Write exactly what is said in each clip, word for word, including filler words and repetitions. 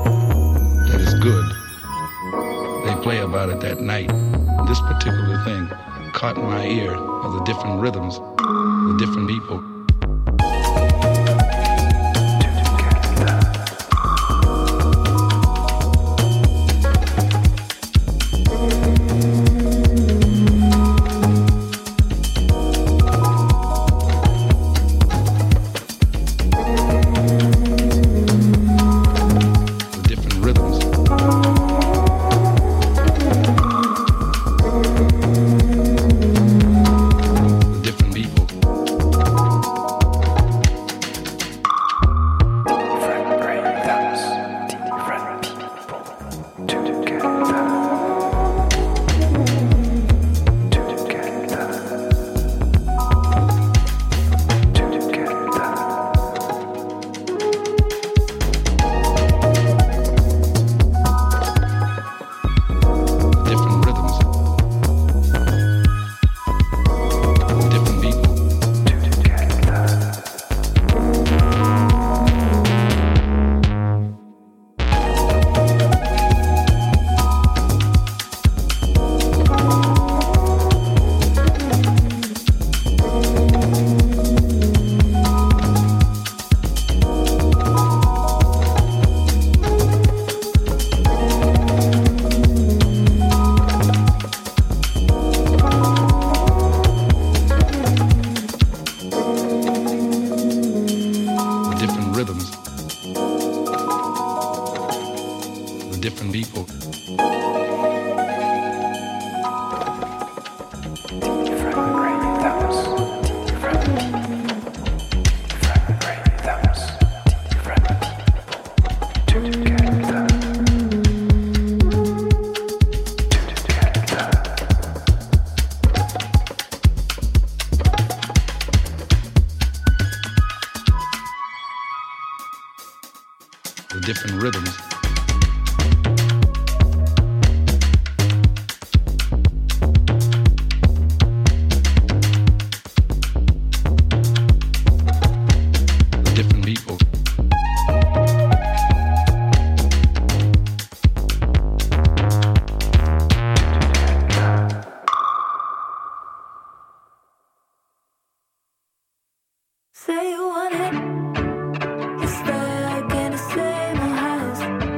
that is good. They play about it that night. This particular thing caught my ear of the different rhythms, the different people. Different rhythms. The different people. Say you want it. It's stuck in the same old house.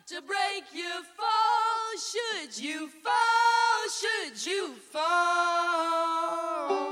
to break you fall. Should you fall, should you fall.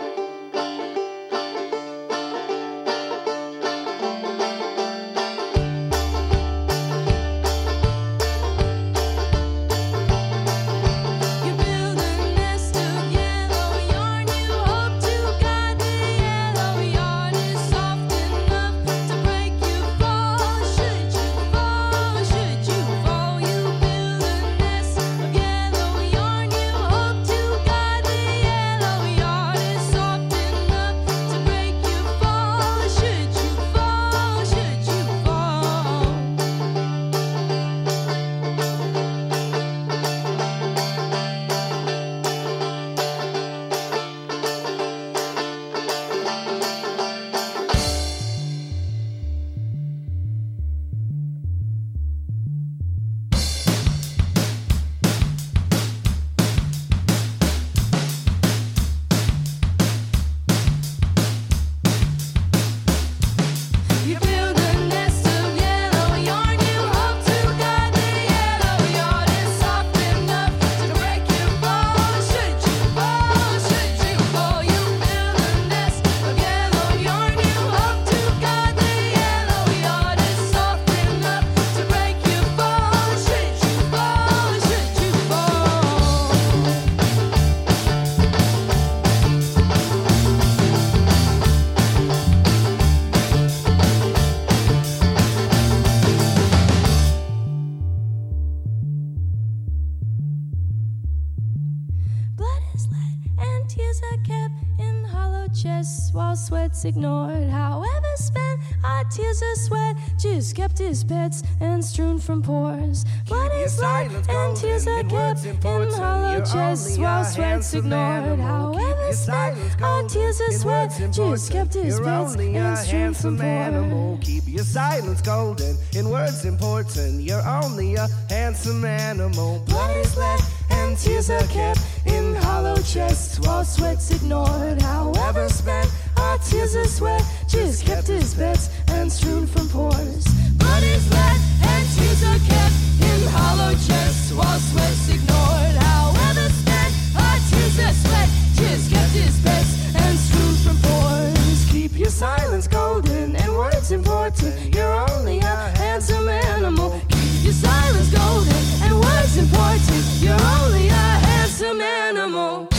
Sweats ignored, however spent, our tears are sweat. Just kept his pets and strewn from pores. Blood is let and tears are kept in hollow chests while sweats ignored. However spent, our tears are sweat. Just kept his pets and strewn from pores. Keep your silence golden, in words important. You're only a handsome animal. Blood is let and tears are kept in hollow chests while sweats ignored. However spent, our tears are sweat, just kept his beds and strewn from pores. Blood is let and tears are kept in hollow chests while sweat's ignored. However spent, our tears are sweat, just kept his beds and strewn from pores. Keep your silence golden and words important. You're only a handsome animal. Keep your silence golden and words important. You're only a handsome animal.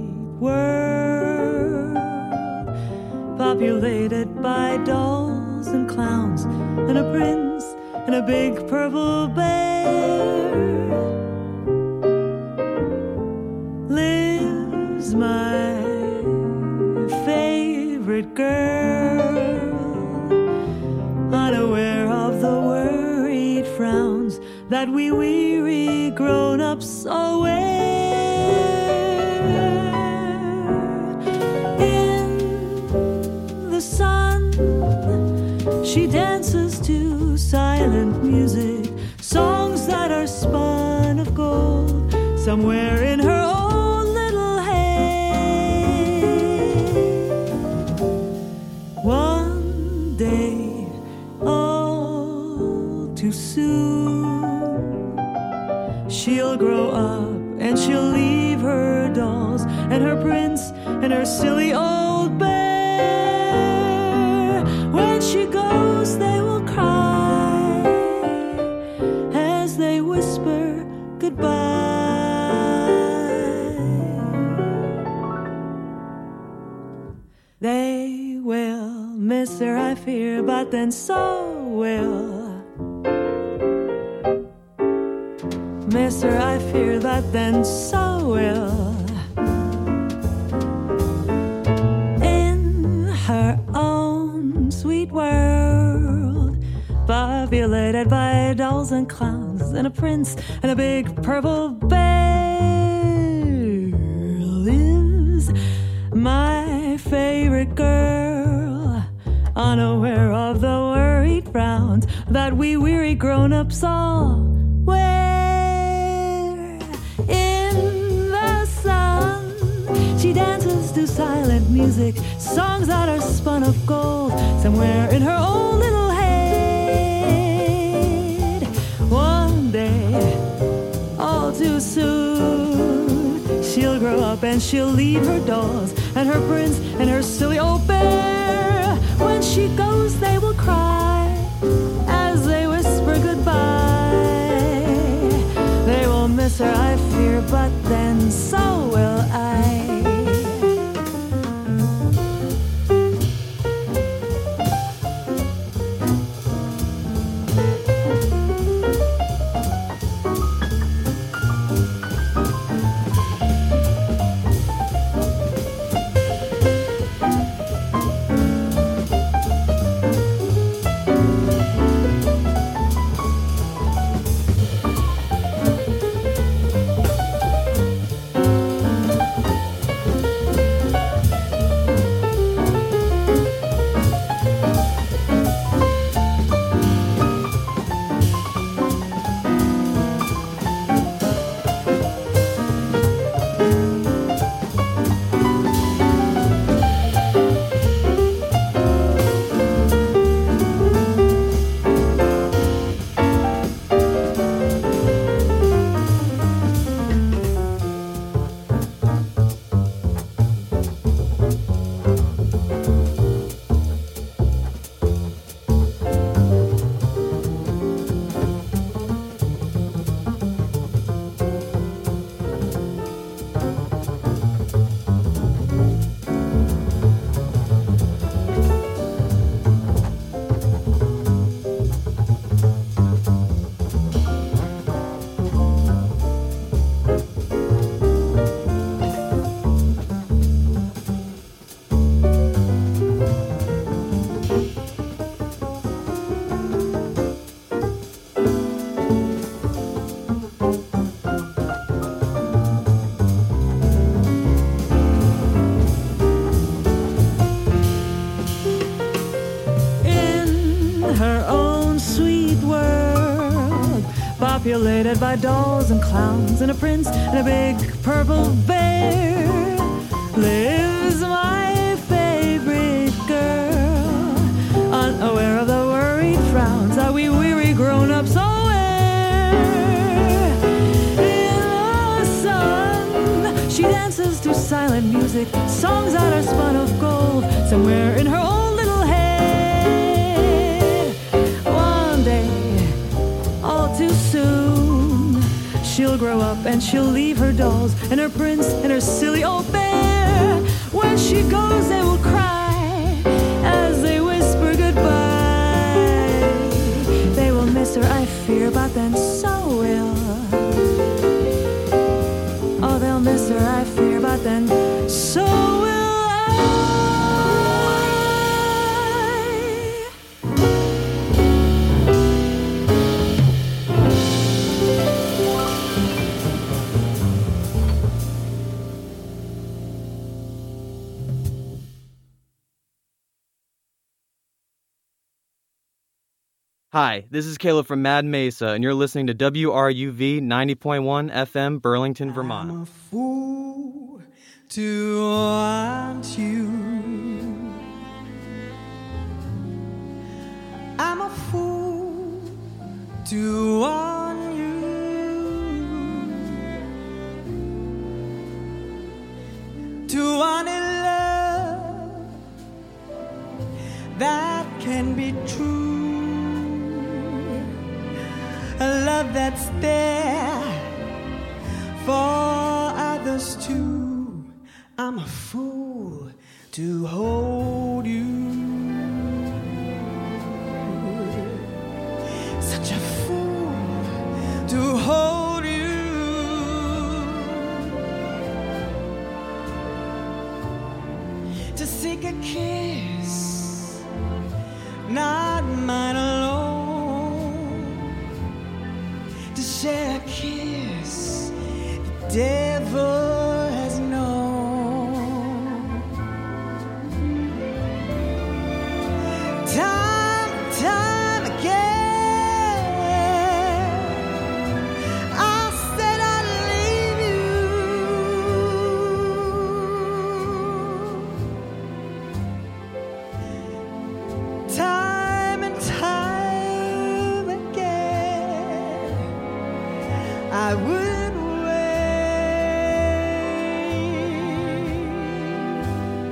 populated by dolls and and a prince and a big purple bear. Lives my favorite girl, unaware of the worried frowns that we weary grown-ups all wear. In the sun, she dances to silent music, songs that are spun of gold somewhere in her own little head. One day, all too soon, she'll grow up and she'll leave her dolls and her prince and her silly old bear. When she goes, they will cry as they whisper goodbye. They will miss her, I fear, but then so will. Miss her, I fear, but then so will. In her own sweet world, populated by dolls and clowns and a prince and a big purple bear, lives my favorite girl, unaware of the worried frowns that we weary grown-ups all wear. In the sun, she dances to silent music, songs that are spun of gold somewhere in her own little head. One day, all too soon, she'll grow up and she'll leave her dolls and her prince and her silly old bear. When she goes, they will cry as they whisper goodbye. They will miss her, I fear, but then so will I. Populated by dolls and clowns and a prince and a big purple bear, lives my favorite girl, unaware of the worried frowns that we weary grown-ups all wear. In the sun, she dances to silent music, songs that are spun of gold somewhere in her own little head. One day, all too soon, she'll grow up and she'll leave her dolls and her prince and her silly old bear. When she goes, they will cry as they whisper goodbye. fear, but then so will. Oh, they'll miss her, I fear, but then so will I. Hi, this is Caleb from Mad Mesa, and you're listening to W R U V ninety point one F M, Burlington, Vermont. I'm a fool to want you. I'm a fool to want you. To want a love that can be true. A love that's there for others too. I'm a fool to hold you. Such a fool to hold you. To seek a kiss, not mine alone. To share a kiss the devil has known. Time and time again I said I'd leave you. Time and time again I would wait,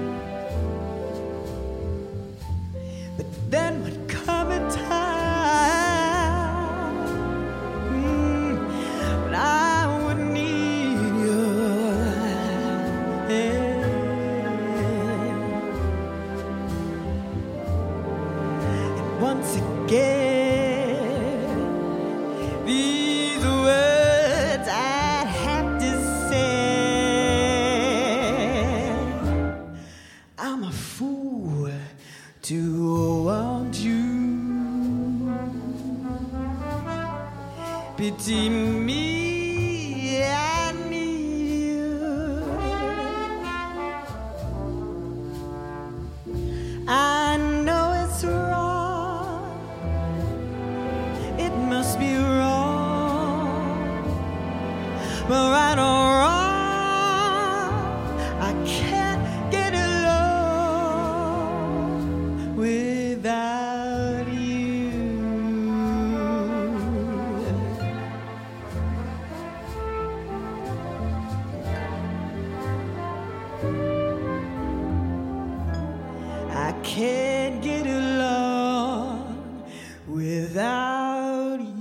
but then would come a time mm, when I would need your hand. And once again, these words I have to say. I'm a fool to want you. Pity me, I need you. I know it's wrong. It must be wrong. But right or wrong, I can't get along without you. I can't get along without you.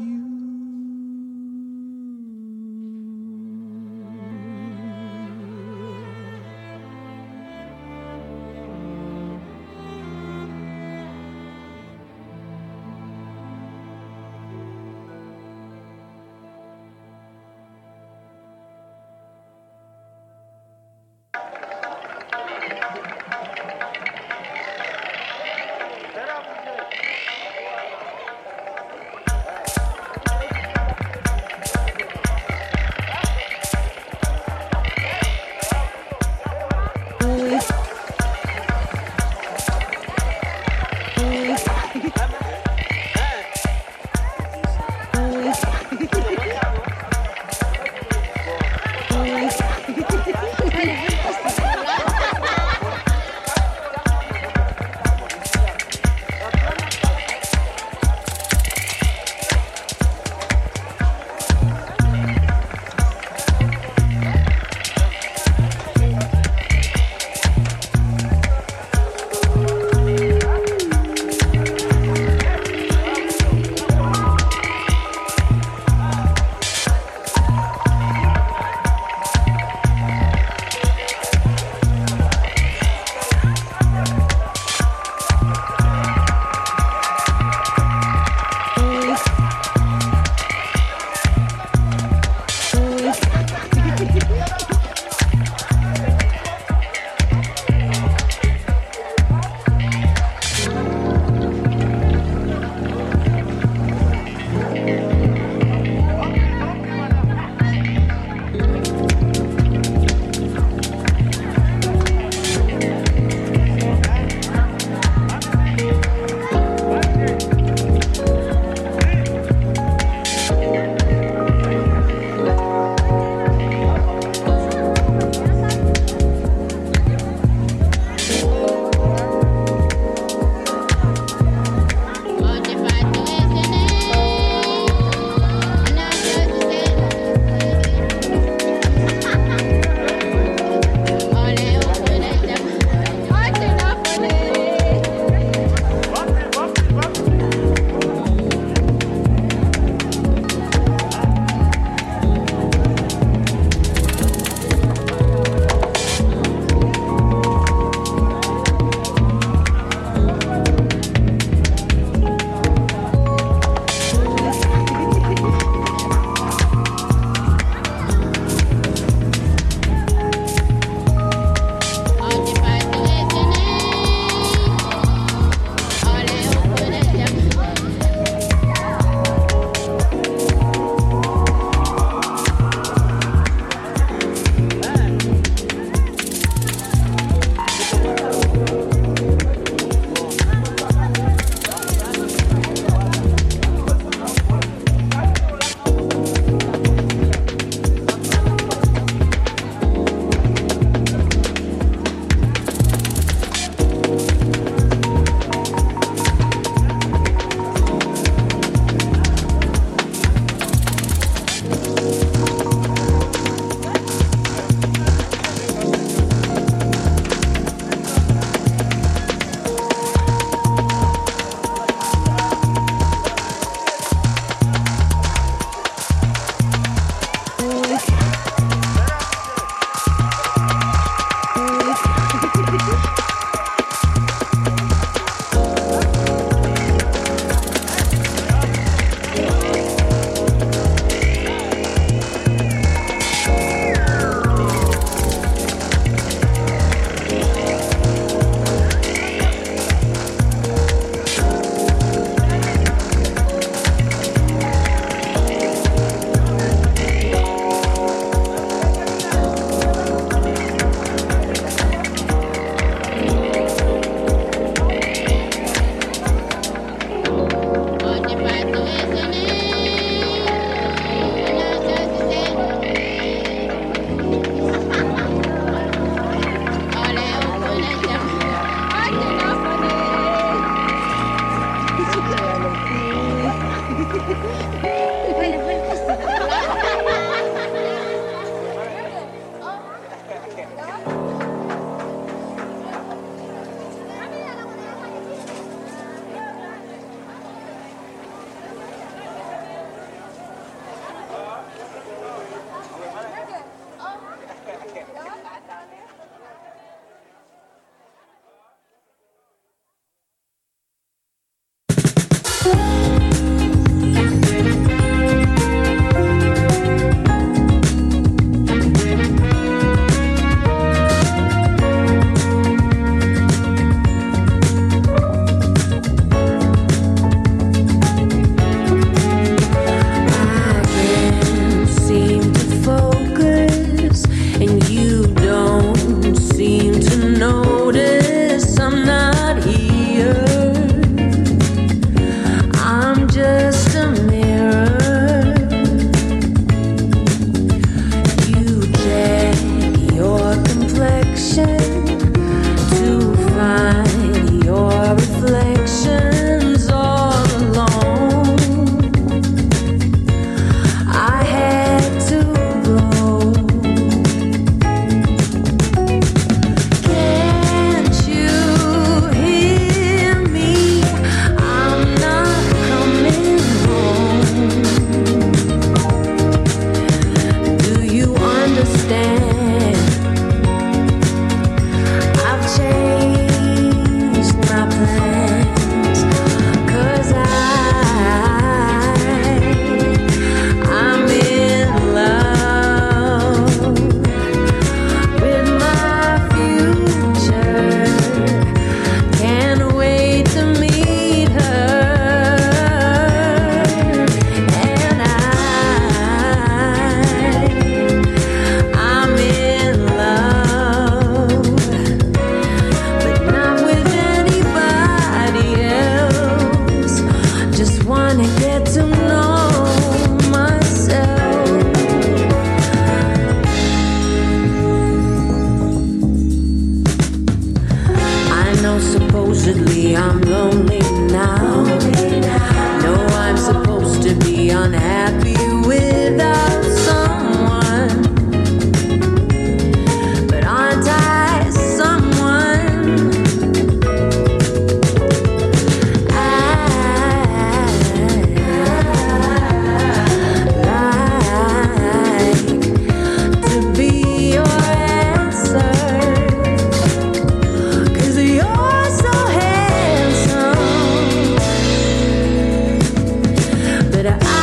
But I